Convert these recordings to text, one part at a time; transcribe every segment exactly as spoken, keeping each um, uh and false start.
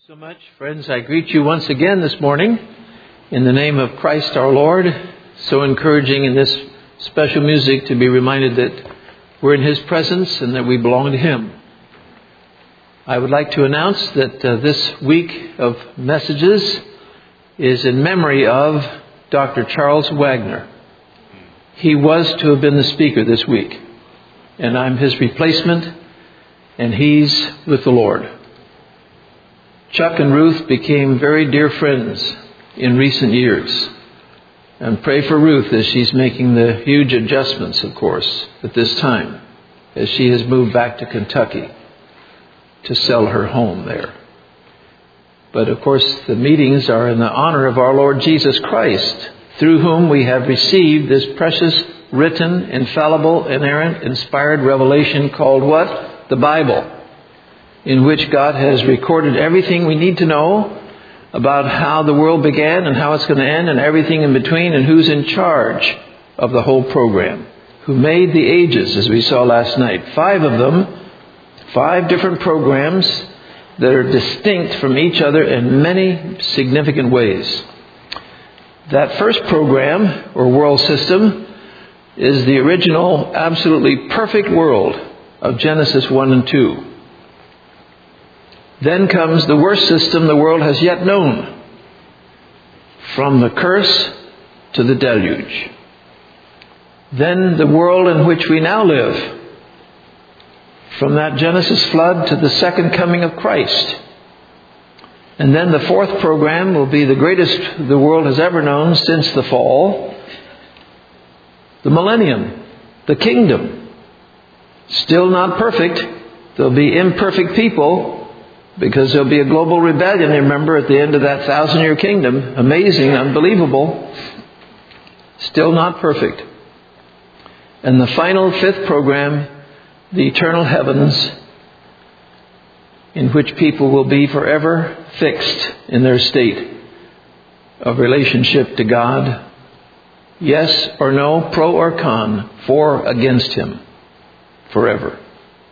So much, friends. I greet you once again this morning in the name of Christ our Lord. So encouraging in this special music to be reminded that we're in His presence and that we belong to Him. I would like to announce that uh, this week of messages is in memory of Doctor Charles Wagner. He was to have been the speaker this week, and I'm his replacement, and he's with the Lord. Chuck and Ruth became very dear friends in recent years. And pray for Ruth as she's making the huge adjustments, of course, at this time, as she has moved back to Kentucky to sell her home there. But of course, the meetings are in the honor of our Lord Jesus Christ, through whom we have received this precious, written, infallible, inerrant, inspired revelation called what? The Bible, in which God has recorded everything we need to know about how the world began and how it's going to end and everything in between, and who's in charge of the whole program, who made the ages, as we saw last night. Five of them, five different programs that are distinct from each other in many significant ways. That first program, or world system, is the original, absolutely perfect world of Genesis one and two. Then comes the worst system the world has yet known, from the curse to the deluge. Then the world in which we now live, from that Genesis flood to the second coming of Christ. And then the fourth program will be the greatest the world has ever known since the fall, the millennium, the kingdom. Still not perfect. There'll be imperfect people, because there'll be a global rebellion, remember, at the end of that thousand-year kingdom. Amazing, unbelievable. Still not perfect. And the final fifth program, the eternal heavens, in which people will be forever fixed in their state of relationship to God. Yes or no, pro or con, for or against Him, forever.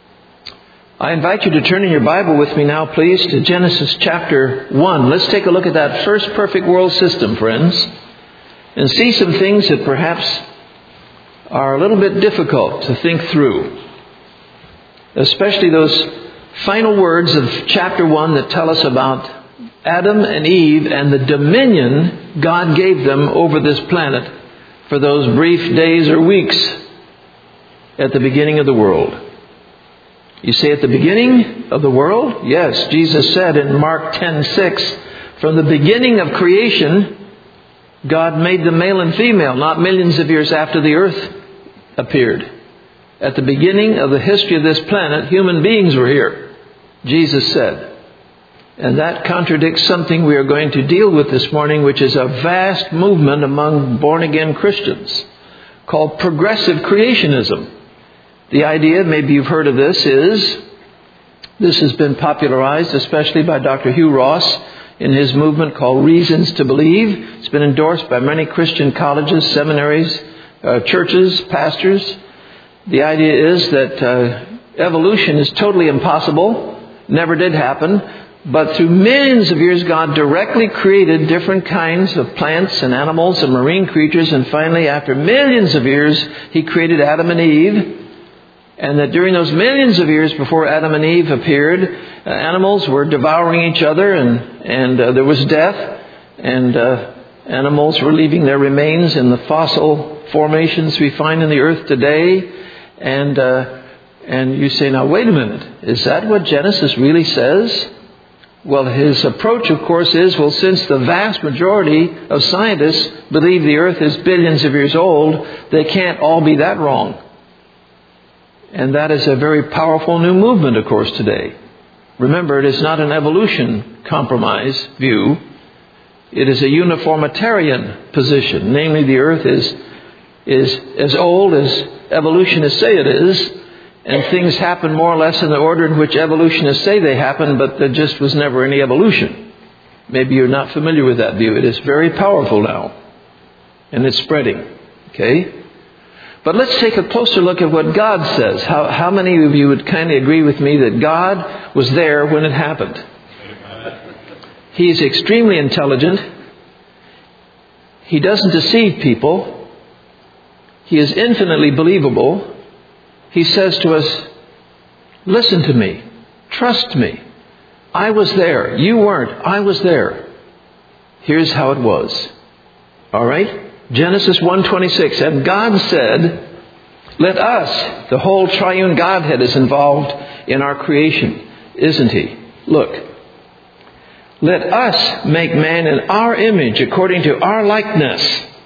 I invite you to turn in your Bible with me now, please, to Genesis chapter one. Let's take a look at that first perfect world system, friends, and see some things that perhaps are a little bit difficult to think through. Especially those final words of chapter one that tell us about Adam and Eve and the dominion God gave them over this planet for those brief days or weeks at the beginning of the world. You say at the beginning of the world? Yes, Jesus said in Mark ten six, from the beginning of creation, God made them male and female, not millions of years after the earth appeared. At the beginning of the history of this planet, human beings were here, Jesus said. And that contradicts something we are going to deal with this morning, which is a vast movement among born-again Christians called progressive creationism. The idea, maybe you've heard of this, is this has been popularized especially by Doctor Hugh Ross in his movement called Reasons to Believe. It's been endorsed by many Christian colleges, seminaries, uh, churches, pastors. The idea is that uh, evolution is totally impossible, never did happen, but through millions of years God directly created different kinds of plants and animals and marine creatures, and finally after millions of years He created Adam and Eve. And that during those millions of years before Adam and Eve appeared, uh, animals were devouring each other, and, and uh, there was death, and uh, animals were leaving their remains in the fossil formations we find in the earth today. And uh, and you say, now wait a minute, is that what Genesis really says? Well, his approach, of course, is, well, since the vast majority of scientists believe the earth is billions of years old, they can't all be that wrong. And that is a very powerful new movement, of course, today. Remember, it is not an evolution compromise view. It is a uniformitarian position. Namely, the earth is, is as old as evolutionists say it is, and things happen more or less in the order in which evolutionists say they happen, but there just was never any evolution. Maybe you're not familiar with that view. It is very powerful now, and it's spreading. Okay? But let's take a closer look at what God says. How, how many of you would kindly agree with me that God was there when it happened? He's extremely intelligent. He doesn't deceive people. He is infinitely believable. He says to us, listen to me. Trust me. I was there. You weren't. I was there. Here's how it was. All right? Genesis one twenty-six. And God said, let us, the whole triune Godhead is involved in our creation, isn't he? Look. Let us make man in our image according to our likeness.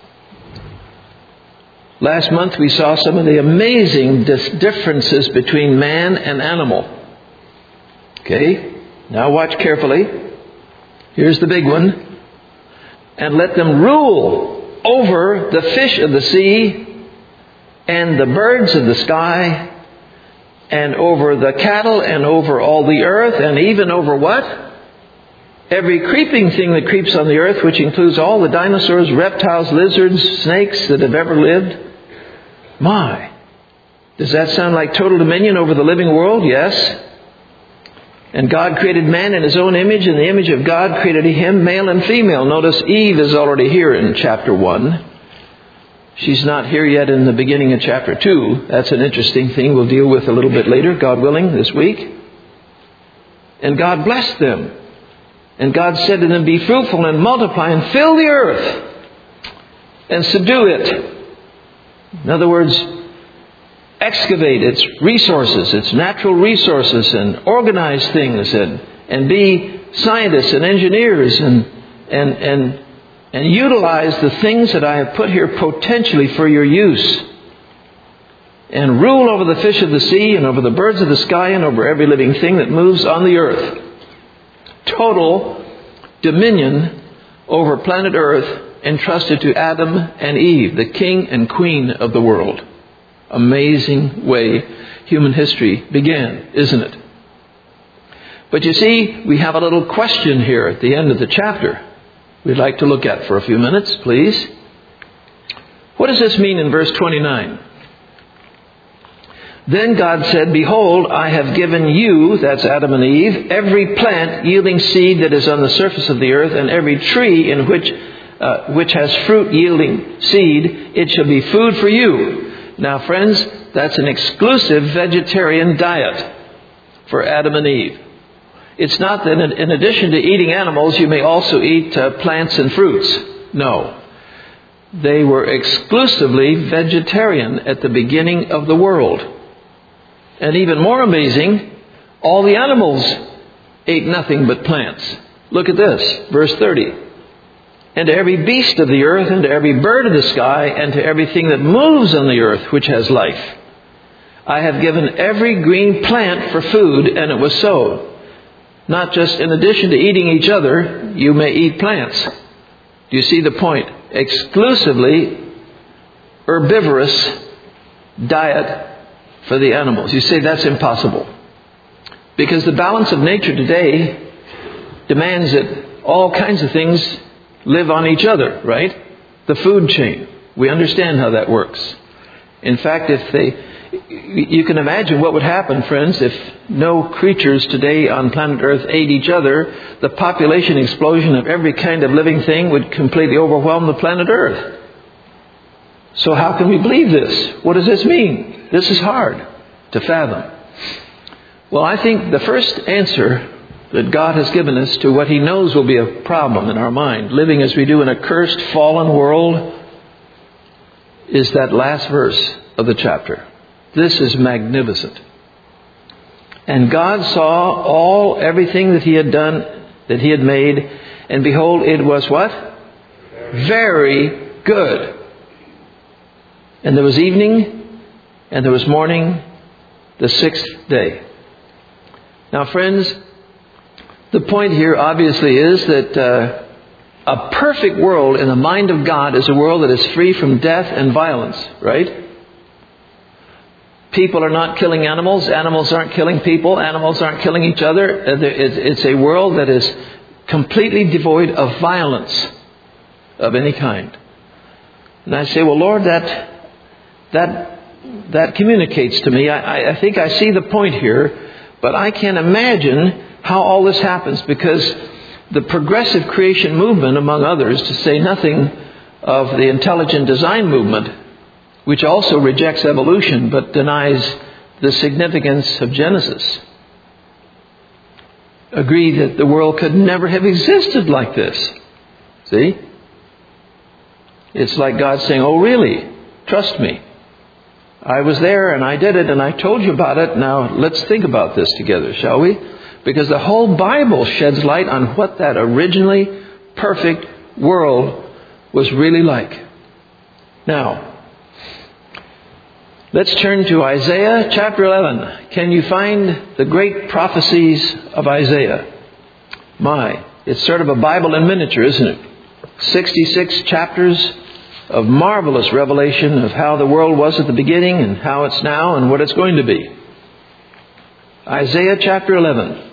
Last month we saw some of the amazing dis- differences between man and animal. Okay? Now watch carefully. Here's the big one. And let them rule over the fish of the sea and the birds of the sky and over the cattle and over all the earth and even over what? Every creeping thing that creeps on the earth, which includes all the dinosaurs, reptiles, lizards, snakes that have ever lived. My, does that sound like total dominion over the living world? Yes. And God created man in his own image. In the image of God created he him, male and female. Notice Eve is already here in chapter one. She's not here yet in the beginning of chapter two. That's an interesting thing we'll deal with a little bit later, God willing, this week. And God blessed them. And God said to them, be fruitful and multiply and fill the earth and subdue it. In other words, excavate its resources, its natural resources, and organize things, and, and be scientists and engineers, and, and, and, and utilize the things that I have put here potentially for your use. And rule over the fish of the sea, and over the birds of the sky, and over every living thing that moves on the earth. Total dominion over planet Earth entrusted to Adam and Eve, the king and queen of the world. Amazing way human history began, isn't it? But you see, we have a little question here at the end of the chapter we'd like to look at for a few minutes, please. What does this mean in verse twenty-nine? Then God said, behold, I have given you, that's Adam and Eve, every plant yielding seed that is on the surface of the earth, and every tree in which uh, which has fruit yielding seed, it shall be food for you. Now, friends, that's an exclusive vegetarian diet for Adam and Eve. It's not that in addition to eating animals, you may also eat uh, plants and fruits. No. They were exclusively vegetarian at the beginning of the world. And even more amazing, all the animals ate nothing but plants. Look at this, verse thirty. And to every beast of the earth, and to every bird of the sky, and to everything that moves on the earth, which has life, I have given every green plant for food, and it was so. Not just in addition to eating each other, you may eat plants. Do you see the point? Exclusively herbivorous diet for the animals. You say that's impossible. Because the balance of nature today demands that all kinds of things live on each other, right? The food chain. We understand how that works. In fact, if they, you can imagine what would happen, friends, if no creatures today on planet Earth ate each other. The population explosion of every kind of living thing would completely overwhelm the planet Earth. So how can we believe this? What does this mean? This is hard to fathom. Well, I think the first answer that God has given us to what He knows will be a problem in our mind, living as we do in a cursed, fallen world, is that last verse of the chapter. This is magnificent. And God saw all, everything that He had done, that He had made, and behold, it was what? Very good. And there was evening, and there was morning, the sixth day. Now, friends, the point here obviously is that uh, a perfect world in the mind of God is a world that is free from death and violence, right? People are not killing animals. Animals aren't killing people. Animals aren't killing each other. It's a world that is completely devoid of violence of any kind. And I say, well, Lord, that that that communicates to me. I, I think I see the point here, but I can't imagine how all this happens, because the progressive creation movement, among others, to say nothing of the intelligent design movement, which also rejects evolution but denies the significance of Genesis, agree that the world could never have existed like this. See? It's like God saying, oh really? Trust me. I was there and I did it and I told you about it. Now let's think about this together, shall we? Because the whole Bible sheds light on what that originally perfect world was really like. Now, let's turn to Isaiah chapter eleven. Can you find the great prophecies of Isaiah? My, it's sort of a Bible in miniature, isn't it? sixty-six chapters of marvelous revelation of how the world was at the beginning and how it's now and what it's going to be. Isaiah chapter eleven.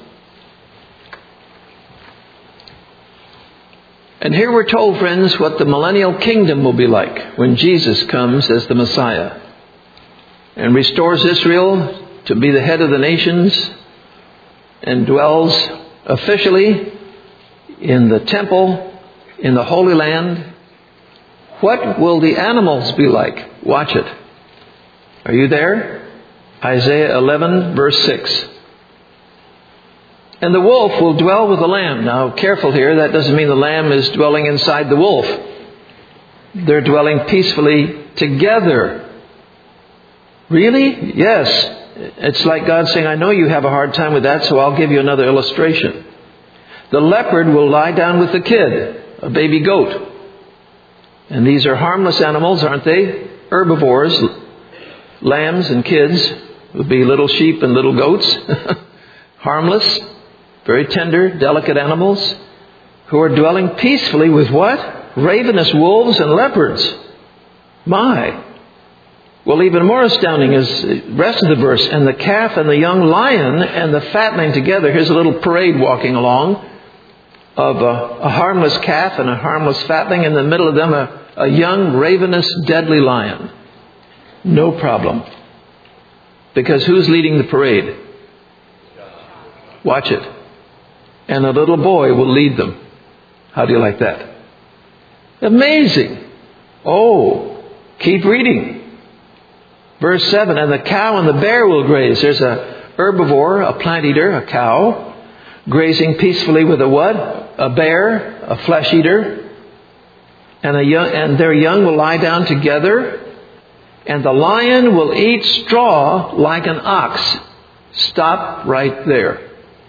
And here we're told, friends, what the millennial kingdom will be like when Jesus comes as the Messiah and restores Israel to be the head of the nations and dwells officially in the temple, in the Holy Land. What will the animals be like? Watch it. Are you there? Isaiah eleven, verse six. And the wolf will dwell with the lamb. Now, careful here. That doesn't mean the lamb is dwelling inside the wolf. They're dwelling peacefully together. Really? Yes. It's like God saying, I know you have a hard time with that, so I'll give you another illustration. The leopard will lie down with the kid, a baby goat. And these are harmless animals, aren't they? Herbivores. Lambs and kids would be little sheep and little goats. Harmless. Very tender, delicate animals who are dwelling peacefully with what? Ravenous wolves and leopards. My. Well, even more astounding is the rest of the verse. And the calf and the young lion and the fatling together. Here's a little parade walking along of a, a harmless calf and a harmless fatling. In the middle of them, a, a young, ravenous, deadly lion. No problem. Because who's leading the parade? Watch it. And a little boy will lead them. How do you like that? Amazing. Oh, keep reading. Verse seven, and the cow and the bear will graze. There's a herbivore, a plant eater, a cow, grazing peacefully with a what? A bear, a flesh eater. And, a young, and their young will lie down together. And the lion will eat straw like an ox. Stop right there.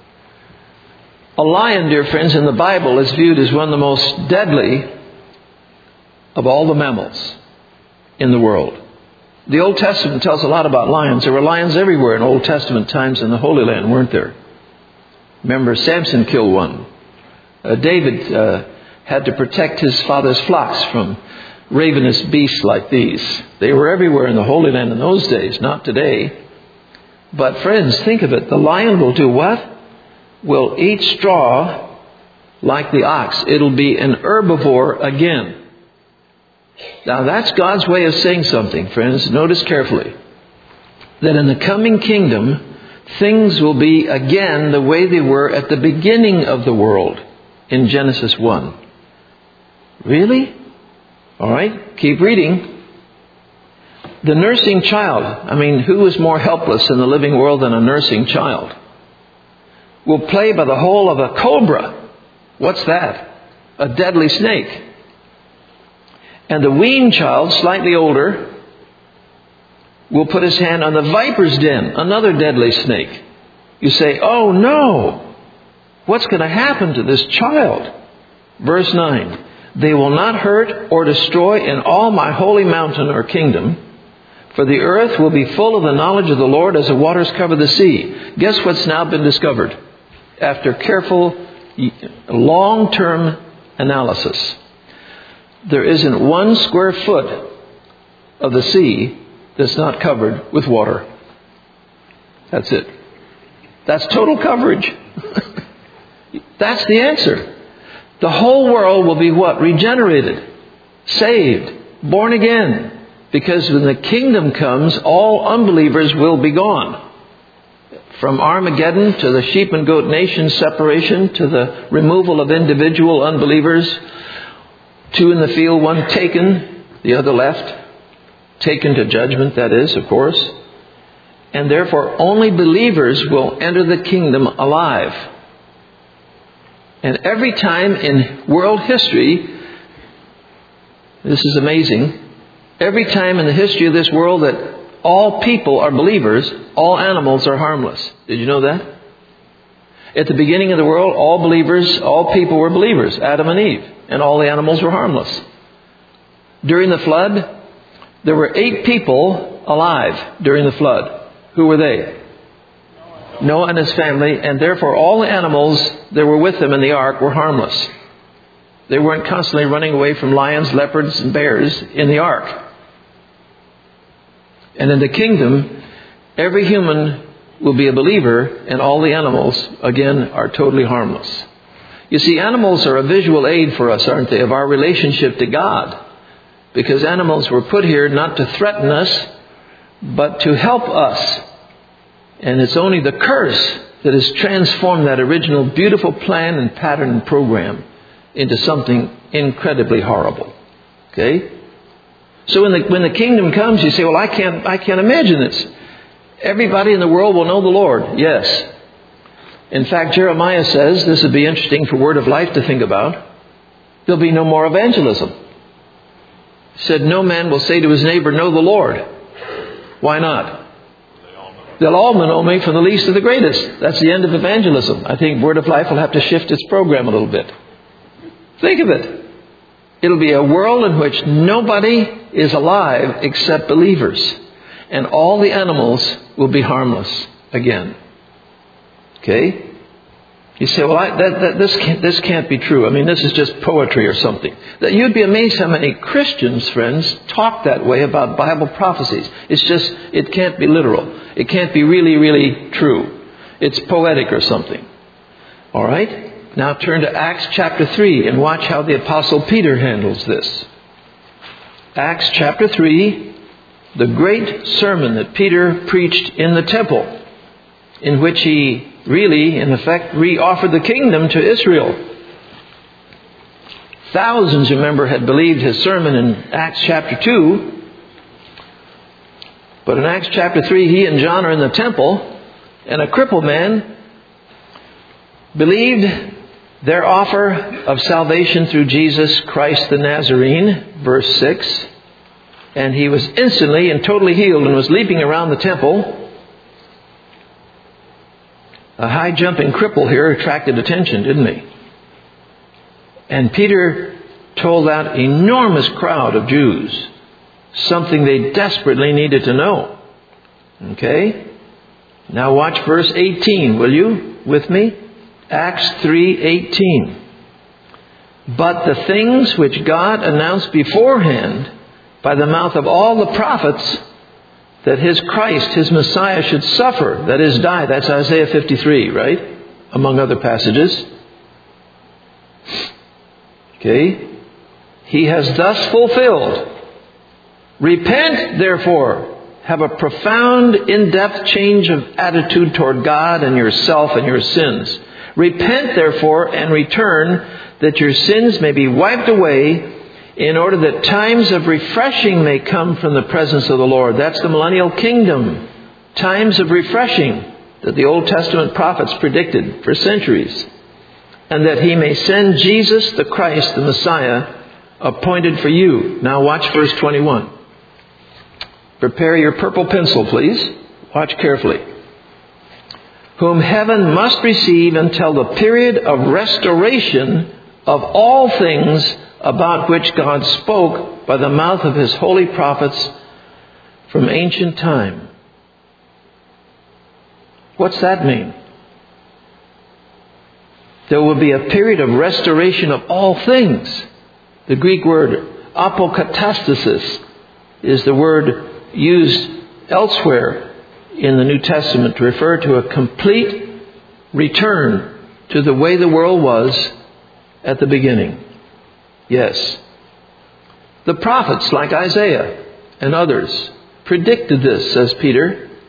A lion, dear friends, in the Bible is viewed as one of the most deadly of all the mammals in the world. The Old Testament tells a lot about lions. There were lions everywhere in Old Testament times in the Holy Land, weren't there? Remember, Samson killed one. Uh, David uh, had to protect his father's flocks from ravenous beasts like these. They were everywhere in the Holy Land in those days, not today. But friends, think of it. The lion will do what? Will eat straw like the ox. It'll be an herbivore again. Now that's God's way of saying something, friends. Notice carefully. That in the coming kingdom, things will be again the way they were at the beginning of the world in Genesis one. Really? All right, keep reading. The nursing child. I mean, who is more helpless in the living world than a nursing child? Will play by the hole of a cobra. What's that? A deadly snake. And the weaned child, slightly older, will put his hand on the viper's den, another deadly snake. You say, oh no! What's going to happen to this child? Verse nine. They will not hurt or destroy in all my holy mountain or kingdom, for the earth will be full of the knowledge of the Lord as the waters cover the sea. Guess what's now been discovered? After careful, long-term analysis, there isn't one square foot of the sea that's not covered with water. That's it. That's total coverage. That's the answer. The whole world will be what? Regenerated, saved, born again. Because when the kingdom comes, all unbelievers will be gone. From Armageddon to the sheep and goat nation separation, to the removal of individual unbelievers, two in the field, one taken, the other left, taken to judgment, that is, of course. And therefore only believers will enter the kingdom alive. And every time in world history, this is amazing, every time in the history of this world that all people are believers, all animals are harmless. Did you know that? At the beginning of the world, all believers, all people were believers, Adam and Eve, and all the animals were harmless. During the flood, there were eight people alive during the flood. Who were they? Noah and his family, and therefore all the animals that were with them in the ark were harmless. They weren't constantly running away from lions, leopards, and bears in the ark. And in the kingdom, every human will be a believer, and all the animals, again, are totally harmless. You see, animals are a visual aid for us, aren't they, of our relationship to God? Because animals were put here not to threaten us, but to help us. And it's only the curse that has transformed that original beautiful plan and pattern and program into something incredibly horrible. Okay? So when the, when the kingdom comes, you say, well, I can't, I can't imagine this. Everybody in the world will know the Lord. Yes. In fact, Jeremiah says, this would be interesting for Word of Life to think about, there'll be no more evangelism. He said, no man will say to his neighbor, know the Lord. Why not? They'll all know me from the least to the greatest. That's the end of evangelism. I think Word of Life will have to shift its program a little bit. Think of it. It'll be a world in which nobody is alive except believers. And all the animals will be harmless again. Okay? You say, well, I, that, that, this, can't, this can't be true. I mean, this is just poetry or something. That you'd be amazed how many Christians, friends, talk that way about Bible prophecies. It's just, it can't be literal. It can't be really, really true. It's poetic or something. All right? Now turn to Acts chapter three and watch how the Apostle Peter handles this. Acts chapter three, the great sermon that Peter preached in the temple, in which he really, in effect, re-offered the kingdom to Israel. Thousands, remember, had believed his sermon in Acts chapter two. But in Acts chapter three, he and John are in the temple, and a crippled man believed their offer of salvation through Jesus Christ the Nazarene, verse six. And he was instantly and totally healed and was leaping around the temple. A high jumping cripple here attracted attention, didn't he? And Peter told that enormous crowd of Jews something they desperately needed to know. Okay? Now watch verse eighteen, will you, with me? Acts three eighteen. But the things which God announced beforehand by the mouth of all the prophets, that his Christ, his Messiah, should suffer, that is, die. That's Isaiah fifty-three, right? Among other passages. Okay. He has thus fulfilled. Repent, therefore. Have a profound, in-depth change of attitude toward God and yourself and your sins. Repent, therefore, and return, that your sins may be wiped away, in order that times of refreshing may come from the presence of the Lord. That's the millennial kingdom. Times of refreshing that the Old Testament prophets predicted for centuries. And that he may send Jesus the Christ, the Messiah, appointed for you. Now watch verse twenty-one. Prepare your purple pencil, please. Watch carefully. Whom heaven must receive until the period of restoration of all things about which God spoke by the mouth of his holy prophets from ancient time. What's that mean? There will be a period of restoration of all things. The Greek word apokatastasis is the word used elsewhere in the New Testament to refer to a complete return to the way the world was at the beginning. Yes. The prophets like Isaiah and others predicted this, says Peter.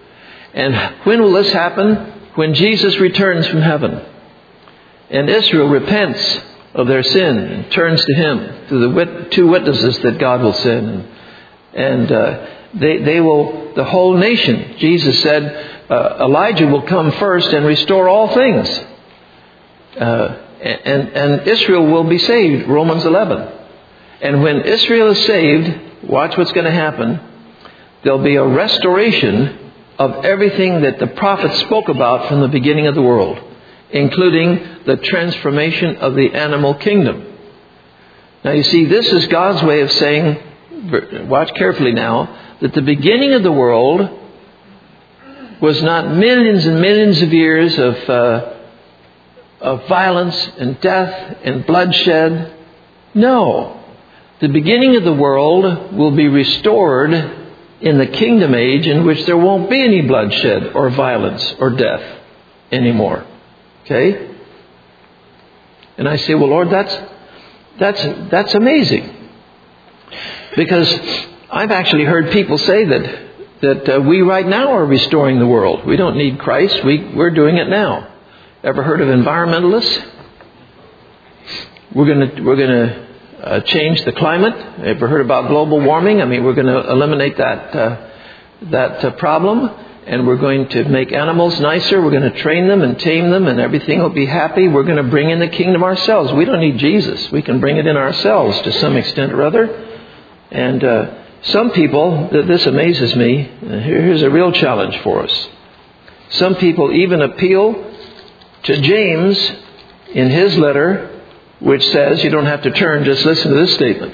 And when will this happen? When Jesus returns from heaven. And Israel repents of their sin and turns to Him through the wit- two witnesses that God will send. And, and uh, they, they will, the whole nation, Jesus said, uh, Elijah will come first and restore all things. Uh, and, and Israel will be saved, Romans eleven. And when Israel is saved, watch what's going to happen. There'll be a restoration of everything that the prophets spoke about from the beginning of the world, including the transformation of the animal kingdom. Now you see, this is God's way of saying, watch carefully now, that the beginning of the world was not millions and millions of years of, uh, of violence and death and bloodshed. No. The beginning of the world will be restored in the kingdom age in which there won't be any bloodshed or violence or death anymore. Okay? And I say, well, Lord, that's that's that's amazing. Because I've actually heard people say that that uh, we right now are restoring the world. We don't need Christ. We we're doing it now. Ever heard of environmentalists? We're gonna we're gonna Uh, change the climate. Ever heard about global warming? I mean, we're going to eliminate that uh, that uh, problem, and we're going to make animals nicer. We're going to train them and tame them, and everything will be happy. We're going to bring in the kingdom ourselves. We don't need Jesus. We can bring it in ourselves to some extent or other. And uh, some people, th- this amazes me. Here, here's a real challenge for us. Some people even appeal to James in his letter, which says, you don't have to turn, just listen to this statement.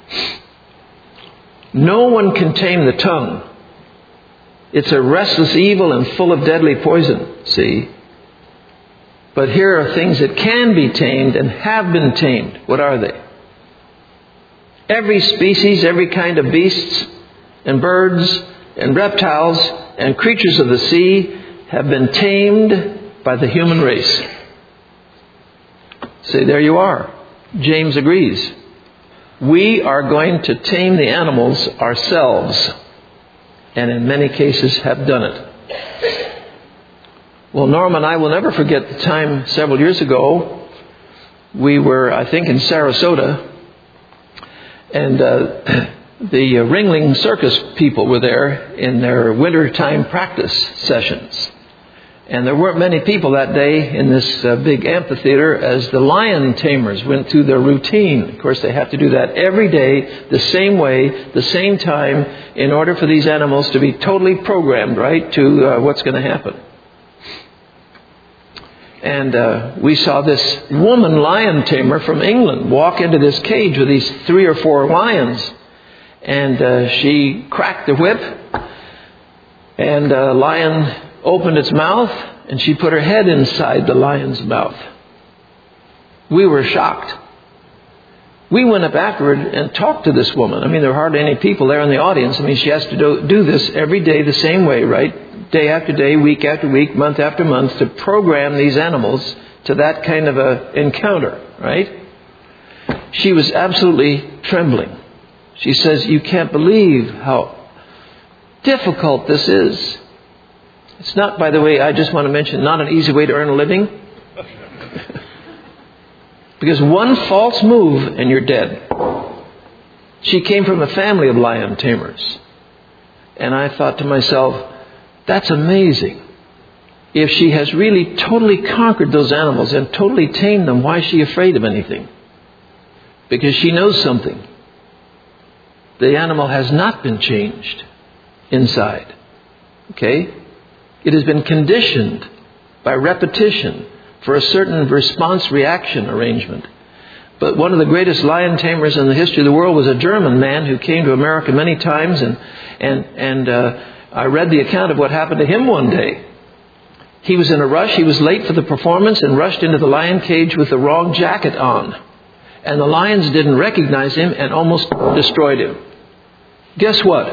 No one can tame the tongue. It's a restless evil and full of deadly poison, see? But here are things that can be tamed and have been tamed. What are they? Every species, every kind of beasts and birds and reptiles and creatures of the sea have been tamed by the human race. See, there you are. James agrees. We are going to tame the animals ourselves, and in many cases have done it. Well, Norm and I will never forget the time several years ago. We were, I think, in Sarasota, and uh, the Ringling Circus people were there in their wintertime practice sessions. And there weren't many people that day in this uh, big amphitheater as the lion tamers went through their routine. Of course, they have to do that every day, the same way, the same time, in order for these animals to be totally programmed, right, to uh, what's going to happen. And uh, we saw this woman lion tamer from England walk into this cage with these three or four lions. And uh, she cracked the whip, and a uh, lion opened its mouth, and she put her head inside the lion's mouth. We were shocked. We went up afterward and talked to this woman. I mean, there were hardly any people there in the audience. I mean, she has to do, do this every day the same way, right? Day after day, week after week, month after month, to program these animals to that kind of a encounter, right? She was absolutely trembling. She says, you can't believe how difficult this is. It's not, by the way, I just want to mention, not an easy way to earn a living. Because one false move and you're dead. She came from a family of lion tamers. And I thought to myself, that's amazing. If she has really totally conquered those animals and totally tamed them, why is she afraid of anything? Because she knows something. The animal has not been changed inside. Okay? It has been conditioned by repetition for a certain response-reaction arrangement. But one of the greatest lion tamers in the history of the world was a German man who came to America many times. And, and, and uh, I read the account of what happened to him one day. He was in a rush. He was late for the performance and rushed into the lion cage with the wrong jacket on. And the lions didn't recognize him and almost destroyed him. Guess what?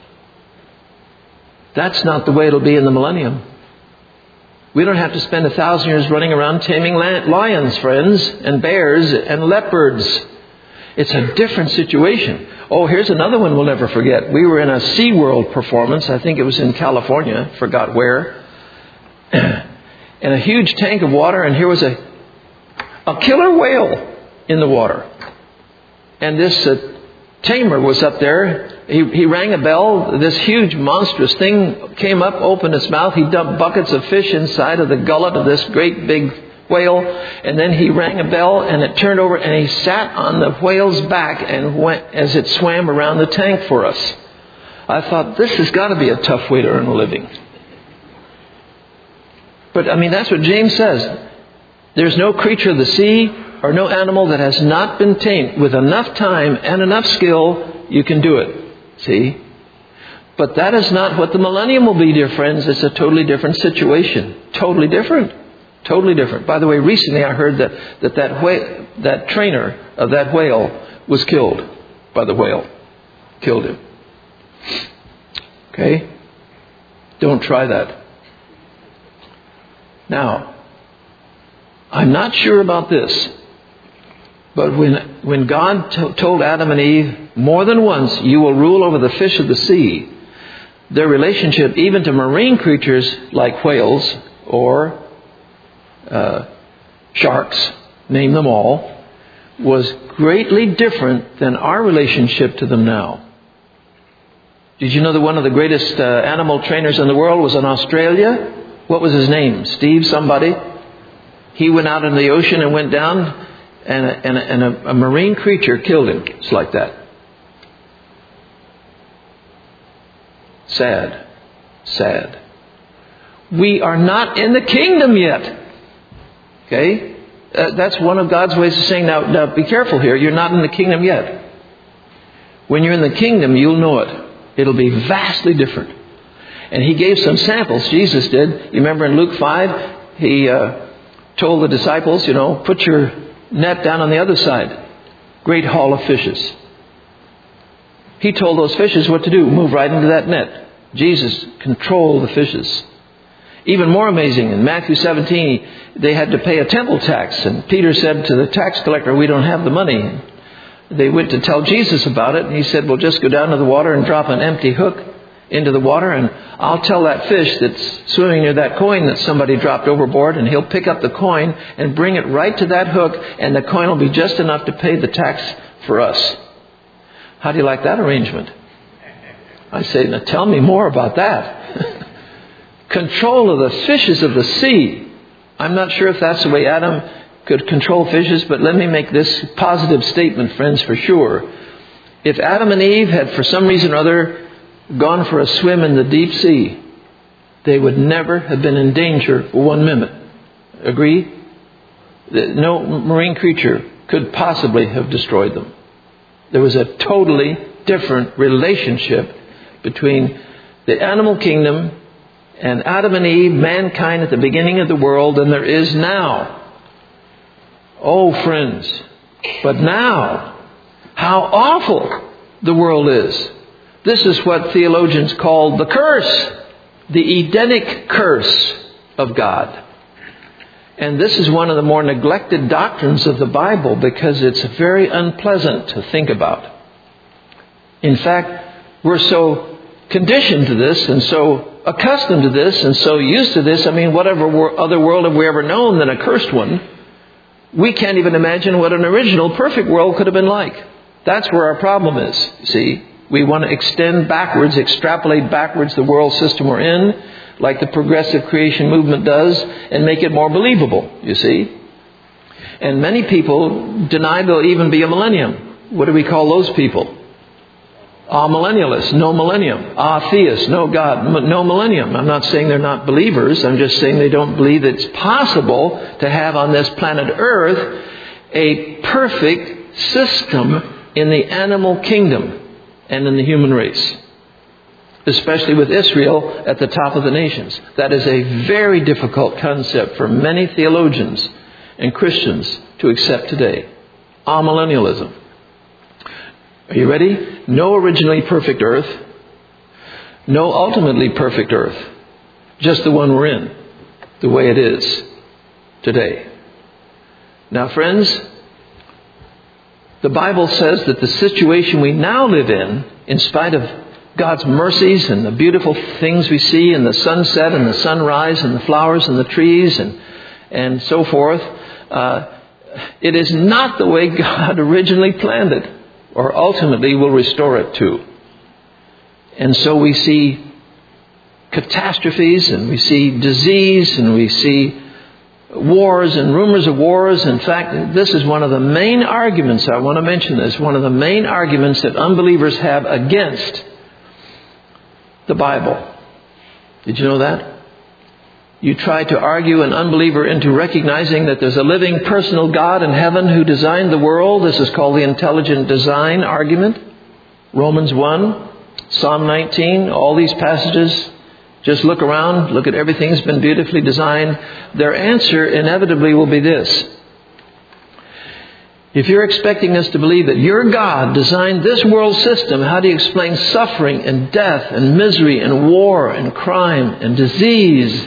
That's not the way it'll be in the millennium. We don't have to spend a thousand years running around taming lions, friends, and bears and leopards. It's a different situation. Oh, here's another one we'll never forget. We were in a SeaWorld performance. I think it was in California. Forgot where. And a huge tank of water. And here was a, a killer whale in the water. And this uh, tamer was up there. He, he rang a bell. This huge, monstrous thing came up, opened its mouth. He dumped buckets of fish inside of the gullet of this great big whale, and then he rang a bell, and it turned over, and he sat on the whale's back and went as it swam around the tank for us. I thought, this has got to be a tough way to earn a living. But I mean, that's what James says. There's no creature of the sea or no animal that has not been tamed. With enough time and enough skill, you can do it. See? But that is not what the millennium will be, dear friends. It's a totally different situation. Totally different. Totally different. By the way, recently I heard that that, that, whale, that trainer of that whale was killed by the whale. Killed him. Okay? Don't try that. Now, I'm not sure about this, but when when God to- told Adam and Eve more than once, you will rule over the fish of the sea, their relationship even to marine creatures like whales or uh, sharks, name them all, was greatly different than our relationship to them now. Did you know that one of the greatest uh, animal trainers in the world was in Australia? What was his name? Steve somebody? He went out in the ocean and went down, and a, and a, and a, a marine creature killed him. It's like that. Sad. Sad. We are not in the kingdom yet. Okay? Uh, that's one of God's ways of saying, now, now be careful here. You're not in the kingdom yet. When you're in the kingdom, you'll know it. It'll be vastly different. And He gave some samples. Jesus did. You remember in Luke five, He uh, told the disciples, you know, put your net down on the other side. Great haul of fishes. He told those fishes what to do. Move right into that net. Jesus controlled the fishes. Even more amazing, in Matthew seventeen, they had to pay a temple tax. And Peter said to the tax collector, we don't have the money. They went to tell Jesus about it. And He said, well, just go down to the water and drop an empty hook into the water. And I'll tell that fish that's swimming near that coin that somebody dropped overboard. And he'll pick up the coin and bring it right to that hook. And the coin will be just enough to pay the tax for us. How do you like that arrangement? I say, now tell me more about that. Control of the fishes of the sea. I'm not sure if that's the way Adam could control fishes, but let me make this positive statement, friends, for sure. If Adam and Eve had, for some reason or other, gone for a swim in the deep sea, they would never have been in danger for one minute. Agree? No marine creature could possibly have destroyed them. There was a totally different relationship between the animal kingdom and Adam and Eve, mankind at the beginning of the world, than there is now. Oh, friends, but now, how awful the world is. This is what theologians call the curse, the Edenic curse of God. And this is one of the more neglected doctrines of the Bible because it's very unpleasant to think about. In fact, we're so conditioned to this and so accustomed to this and so used to this. I mean, whatever other world have we ever known than a cursed one? We can't even imagine what an original perfect world could have been like. That's where our problem is, you see. We want to extend backwards, extrapolate backwards the world system we're in, like the progressive creation movement does, and make it more believable, you see. And many people deny there'll even be a millennium. What do we call those people? Ah, millennialists, no millennium. Ah, theists, no God, no millennium. I'm not saying they're not believers. I'm just saying they don't believe it's possible to have on this planet Earth a perfect system in the animal kingdom and in the human race. Especially with Israel at the top of the nations. That is a very difficult concept for many theologians and Christians to accept today. Amillennialism. Are you ready? No originally perfect earth. No ultimately perfect earth. Just the one we're in. The way it is today. Now, friends, The Bible says that the situation we now live in, in spite of God's mercies and the beautiful things we see in the sunset and the sunrise and the flowers and the trees and, and so forth, uh, it is not the way God originally planned it or ultimately will restore it to. And so we see catastrophes and we see disease and we see wars and rumors of wars. In fact, this is one of the main arguments, I want to mention this, one of the main arguments that unbelievers have against the Bible. Did you know that? You try to argue an unbeliever into recognizing that there's a living personal God in heaven who designed the world. This is called the intelligent design argument. Romans one, Psalm nineteen, all these passages. Just look around, look at everything that's been beautifully designed. Their answer inevitably will be this. If you're expecting us to believe that your God designed this world system, how do you explain suffering and death and misery and war and crime and disease?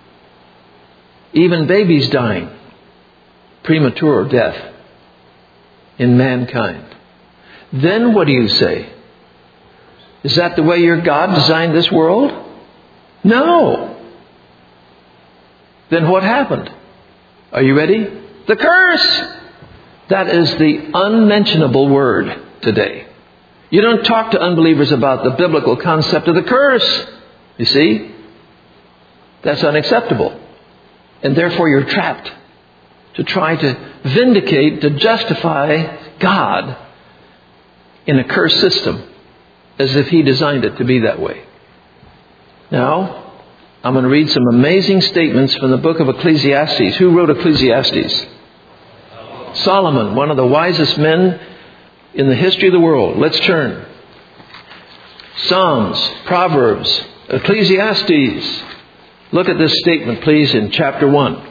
Even babies dying, premature death in mankind. Then what do you say? Is that the way your God designed this world? No. Then what happened? Are you ready? The curse. That is the unmentionable word today. You don't talk to unbelievers about the biblical concept of the curse. You see? That's unacceptable. And therefore you're trapped to try to vindicate, to justify God in a cursed system as if He designed it to be that way. Now, I'm going to read some amazing statements from the book of Ecclesiastes. Who wrote Ecclesiastes? Solomon, one of the wisest men in the history of the world. Let's turn. Psalms, Proverbs, Ecclesiastes. Look at this statement, please, in chapter one.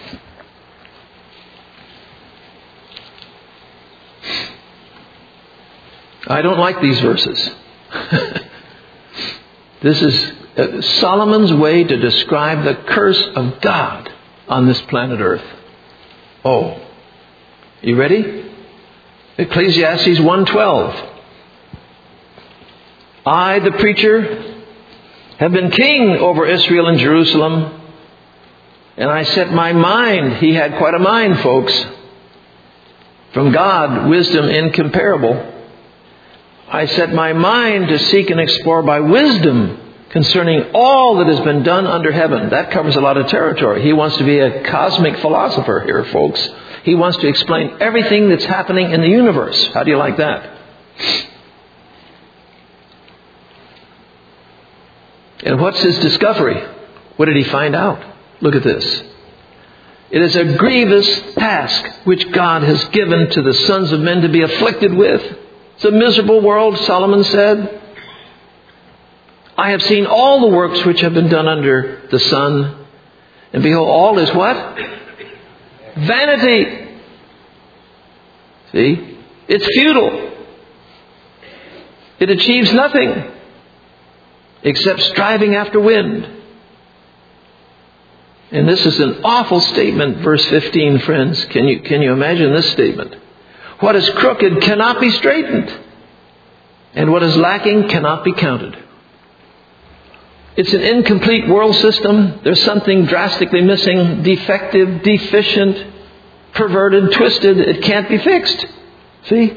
I don't like these verses. This is Solomon's way to describe the curse of God on this planet Earth. Oh, you ready? Ecclesiastes one twelve. I, the preacher, have been king over Israel and Jerusalem, and I set my mind. He had quite a mind, folks. From God, wisdom incomparable. I set my mind to seek and explore by wisdom concerning all that has been done under heaven. That covers a lot of territory. He wants to be a cosmic philosopher here, folks. He wants to explain everything that's happening in the universe. How do you like that? And what's his discovery? What did he find out? Look at this. It is a grievous task which God has given to the sons of men to be afflicted with. It's a miserable world, Solomon said. I have seen all the works which have been done under the sun. And behold, all is what? Vanity. See? It's futile. It achieves nothing except striving after wind. And this is an awful statement, verse fifteen, friends. Can you, can you imagine this statement? What is crooked cannot be straightened, and what is lacking cannot be counted. It's an incomplete world system. There's something drastically missing, defective, deficient, perverted, twisted. It can't be fixed. See?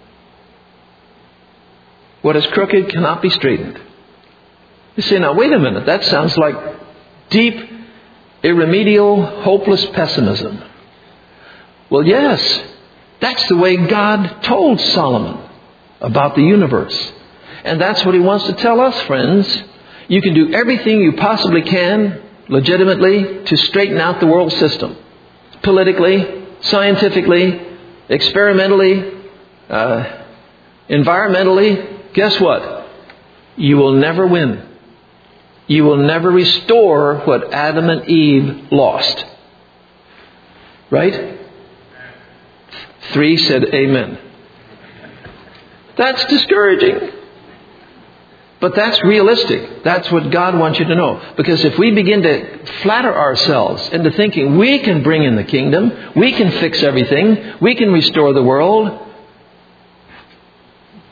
What is crooked cannot be straightened. You say, now wait a minute. That sounds like deep, irremediable, hopeless pessimism. Well, yes. That's the way God told Solomon about the universe. And that's what He wants to tell us, friends. You can do everything you possibly can, legitimately, to straighten out the world system. Politically, scientifically, experimentally, uh, environmentally. Guess what? You will never win. You will never restore what Adam and Eve lost. Right? Three said amen. That's discouraging. But that's realistic. That's what God wants you to know. Because if we begin to flatter ourselves into thinking we can bring in the kingdom, we can fix everything, we can restore the world,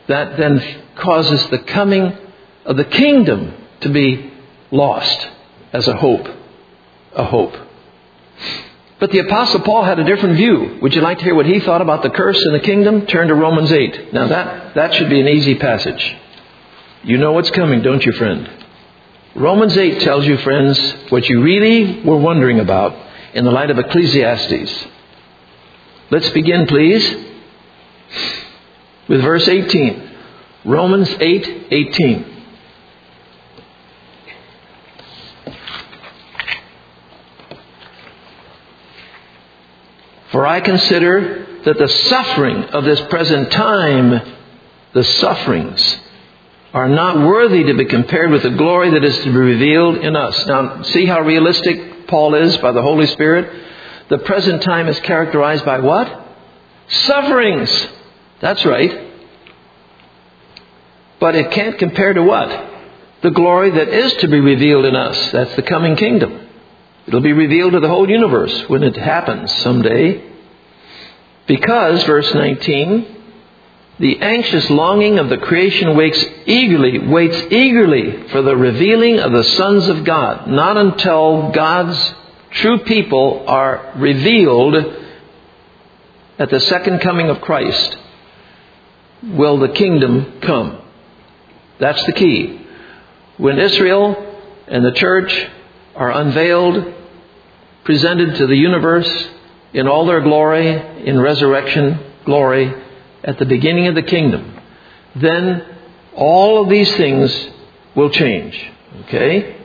that then causes the coming of the kingdom to be lost as a hope. A hope. But the Apostle Paul had a different view. Would you like to hear what he thought about the curse in the kingdom? Turn to Romans eight. Now that, that should be an easy passage. You know what's coming, don't you, friend? Romans eight tells you, friends, what you really were wondering about in the light of Ecclesiastes. Let's begin, please, with verse eighteen. Romans eight eighteen. For I consider that the suffering of this present time, the sufferings, are not worthy to be compared with the glory that is to be revealed in us. Now, see how realistic Paul is by the Holy Spirit? The present time is characterized by what? Sufferings. That's right. But it can't compare to what? The glory that is to be revealed in us. That's the coming kingdom. It'll be revealed to the whole universe when it happens someday. Because, verse nineteen, the anxious longing of the creation waits eagerly, waits eagerly for the revealing of the sons of God. Not until God's true people are revealed at the second coming of Christ will the kingdom come. That's the key. When Israel and the church are unveiled, presented to the universe in all their glory, in resurrection glory, at the beginning of the kingdom, then all of these things will change. Okay?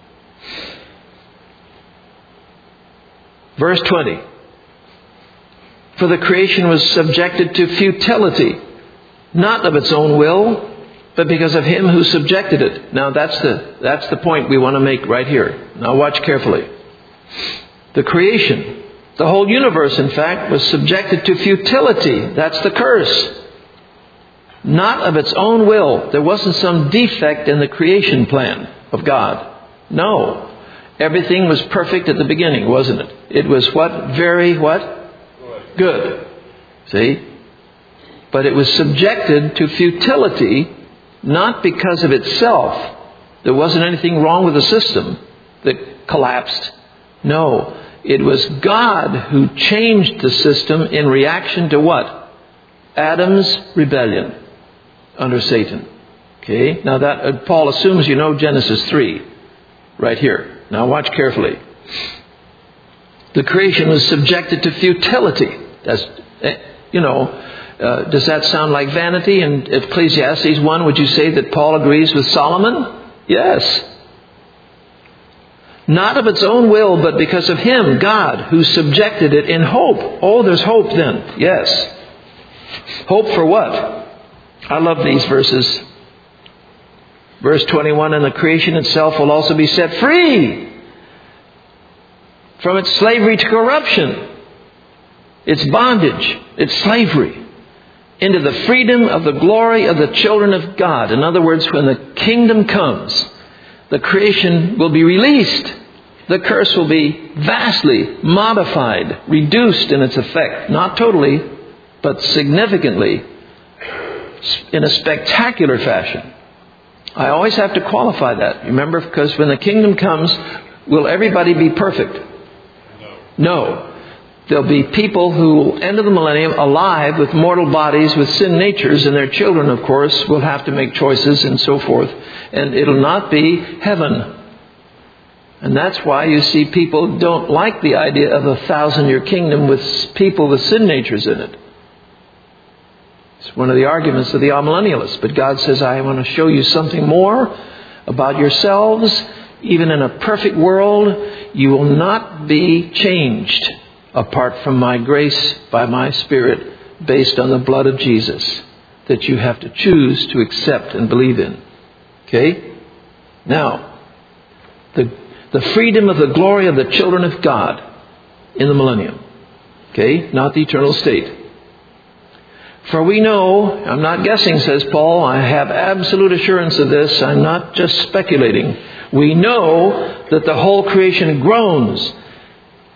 Verse twenty. For the creation was subjected to futility, not of its own will, but because of him who subjected it. Now that's the, that's the point we want to make right here. Now watch carefully. The creation, the whole universe, in fact, was subjected to futility. That's the curse. Not of its own will. There wasn't some defect in the creation plan of God. No. Everything was perfect at the beginning, wasn't it? It was what? Very what? Good. See? But it was subjected to futility, not because of itself. There wasn't anything wrong with the system that collapsed. No. It was God who changed the system in reaction to what? Adam's rebellion under Satan. Okay? Now that uh, Paul assumes you know Genesis three right here. Now watch carefully. The creation was subjected to futility. That's, you know, uh, does that sound like vanity? In Ecclesiastes one, would you say that Paul agrees with Solomon? Yes. Not of its own will, but because of him, God, who subjected it in hope. Oh, there's hope then. Yes. Hope for what? I love these verses. Verse twenty-one, and the creation itself will also be set free from its slavery to corruption, its bondage, its slavery, into the freedom of the glory of the children of God. In other words, when the kingdom comes, the creation will be released. The curse will be vastly modified, reduced in its effect. Not totally, but significantly, in a spectacular fashion. I always have to qualify that. Remember, because when the kingdom comes, will everybody be perfect? No. There'll be people who will enter the millennium alive with mortal bodies, with sin natures, and their children, of course, will have to make choices and so forth. And it'll not be heaven. And that's why you see people don't like the idea of a thousand-year kingdom with people with sin natures in it. It's one of the arguments of the amillennialists. But God says, I want to show you something more about yourselves. Even in a perfect world, you will not be changed apart from my grace by my Spirit, based on the blood of Jesus, that you have to choose to accept and believe in. Okay? Now, the the freedom of the glory of the children of God in the millennium. Okay? Not the eternal state. For we know, I'm not guessing, says Paul, I have absolute assurance of this, I'm not just speculating. We know that the whole creation groans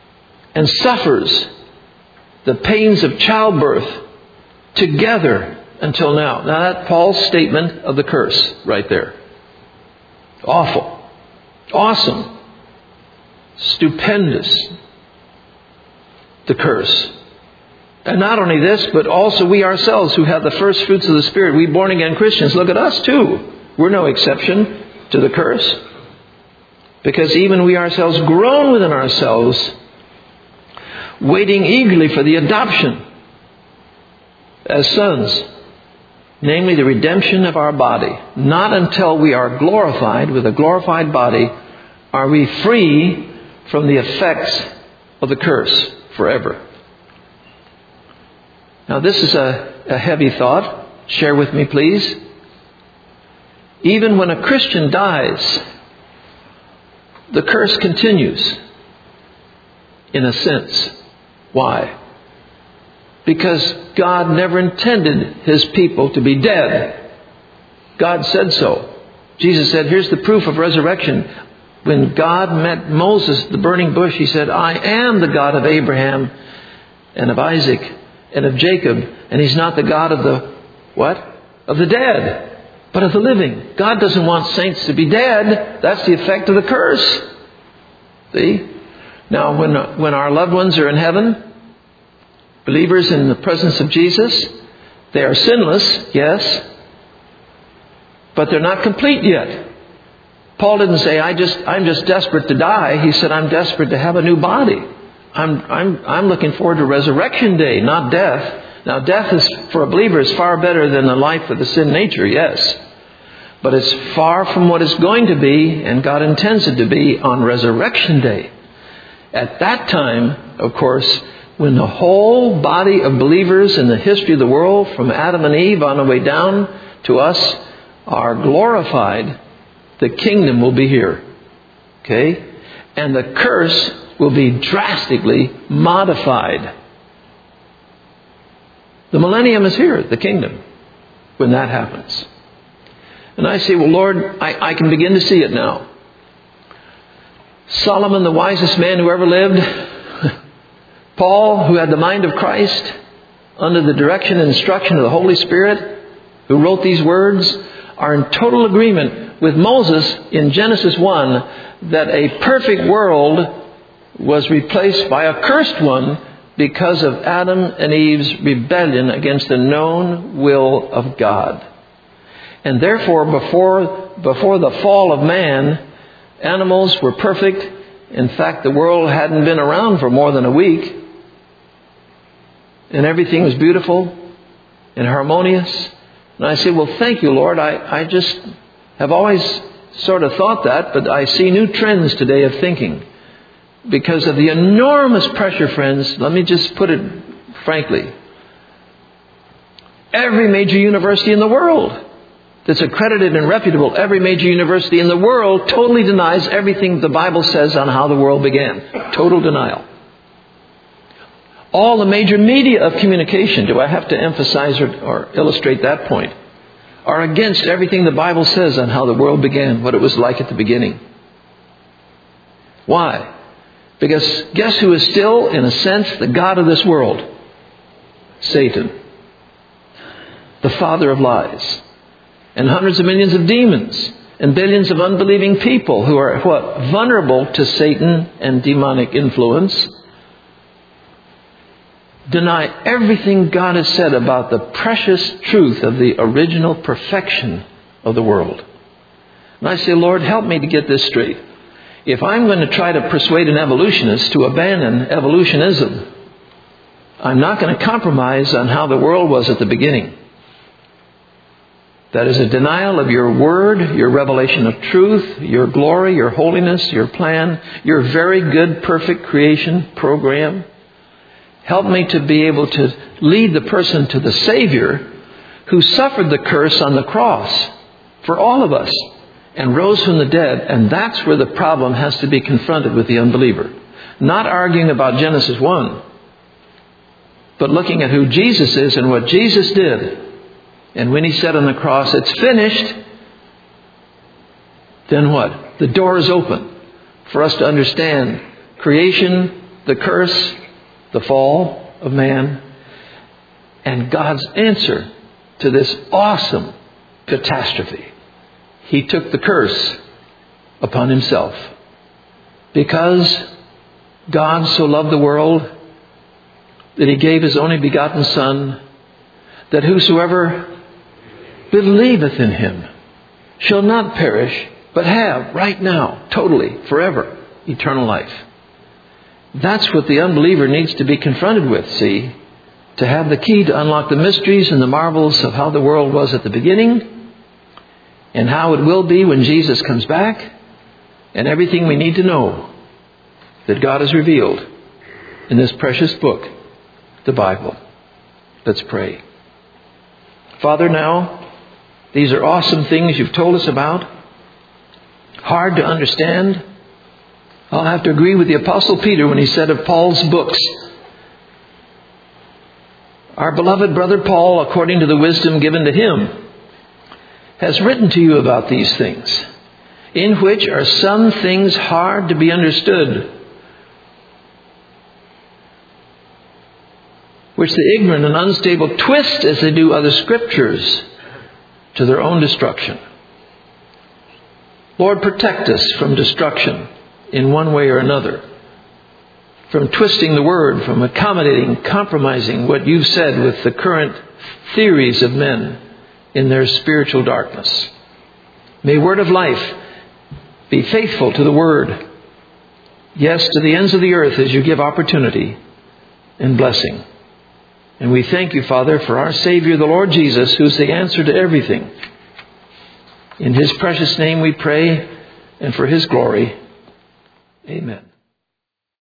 and suffers the pains of childbirth together until now. Now that Paul's statement of the curse right there. Awful. Awesome. Stupendous. The curse. And not only this, but also we ourselves who have the first fruits of the Spirit, we born again Christians, look at us too. We're no exception to the curse. Because even we ourselves groan within ourselves, waiting eagerly for the adoption as sons, namely the redemption of our body. Not until we are glorified with a glorified body are we free from the effects of the curse forever. Now this is a, a heavy thought. Share with me, please. Even when a Christian dies, the curse continues in a sense. Why? Because God never intended His people to be dead. God said so. Jesus said, here's the proof of resurrection. When God met Moses at the burning bush, He said, I am the God of Abraham and of Isaac and of Jacob. And He's not the God of the, what? Of the dead, but of the living. God doesn't want saints to be dead. That's the effect of the curse. See? Now, when, when our loved ones are in heaven, believers in the presence of Jesus, they are sinless, yes, but they're not complete yet. Paul didn't say, I just, I'm just desperate to die. He said, I'm desperate to have a new body. I'm, I'm, I'm looking forward to resurrection day, not death. Now, death is, for a believer, is far better than the life of the sin nature, yes. But it's far from what it's going to be, and God intends it to be on resurrection day. At that time, of course, when the whole body of believers in the history of the world, from Adam and Eve on the way down to us, are glorified, the kingdom will be here. Okay? And the curse will be drastically modified. The millennium is here, the kingdom, when that happens. And I say, well, Lord, I, I can begin to see it now. Solomon, the wisest man who ever lived, Paul, who had the mind of Christ, under the direction and instruction of the Holy Spirit, who wrote these words, are in total agreement with Moses in Genesis one that a perfect world was replaced by a cursed one because of Adam and Eve's rebellion against the known will of God. And therefore, before, before the fall of man, animals were perfect. In fact, the world hadn't been around for more than a week. And everything was beautiful and harmonious. And I say, well, thank you, Lord. I, I just have always sort of thought that, but I see new trends today of thinking. Because of the enormous pressure, friends, let me just put it frankly. Every major university in the world that's accredited and reputable, every major university in the world totally denies everything the Bible says on how the world began. Total denial. All the major media of communication, do I have to emphasize or, or illustrate that point, are against everything the Bible says on how the world began, what it was like at the beginning. Why? Because guess who is still, in a sense, the God of this world? Satan. The father of lies. And hundreds of millions of demons. And billions of unbelieving people who are, what? Vulnerable to Satan and demonic influence. Deny everything God has said about the precious truth of the original perfection of the world. And I say, Lord, help me to get this straight. If I'm going to try to persuade an evolutionist to abandon evolutionism, I'm not going to compromise on how the world was at the beginning. That is a denial of your word, your revelation of truth, your glory, your holiness, your plan, your very good, perfect creation program. Help me to be able to lead the person to the Savior who suffered the curse on the cross for all of us and rose from the dead. And that's where the problem has to be confronted with the unbeliever. Not arguing about Genesis one, but looking at who Jesus is and what Jesus did. And when He said on the cross, it's finished, then what? The door is open for us to understand creation, the curse, the fall of man, and God's answer to this awesome catastrophe. He took the curse upon himself. Because God so loved the world that he gave his only begotten Son, that whosoever believeth in him shall not perish, but have right now, totally, forever, eternal life. That's what the unbeliever needs to be confronted with, see, to have the key to unlock the mysteries and the marvels of how the world was at the beginning and how it will be when Jesus comes back, and everything we need to know that God has revealed in this precious book, the Bible. Let's pray. Father, now, these are awesome things you've told us about. Hard to understand. I'll have to agree with the Apostle Peter when he said of Paul's books, our beloved brother Paul, according to the wisdom given to him, has written to you about these things, in which are some things hard to be understood, which the ignorant and unstable twist as they do other scriptures to their own destruction. Lord, protect us from destruction in one way or another, from twisting the word, from accommodating, compromising what you've said with the current theories of men in their spiritual darkness. May Word of Life be faithful to the Word, yes, to the ends of the earth as you give opportunity and blessing. And we thank you, Father, for our Savior, the Lord Jesus, who's the answer to everything. In his precious name we pray, and for his glory. Amen.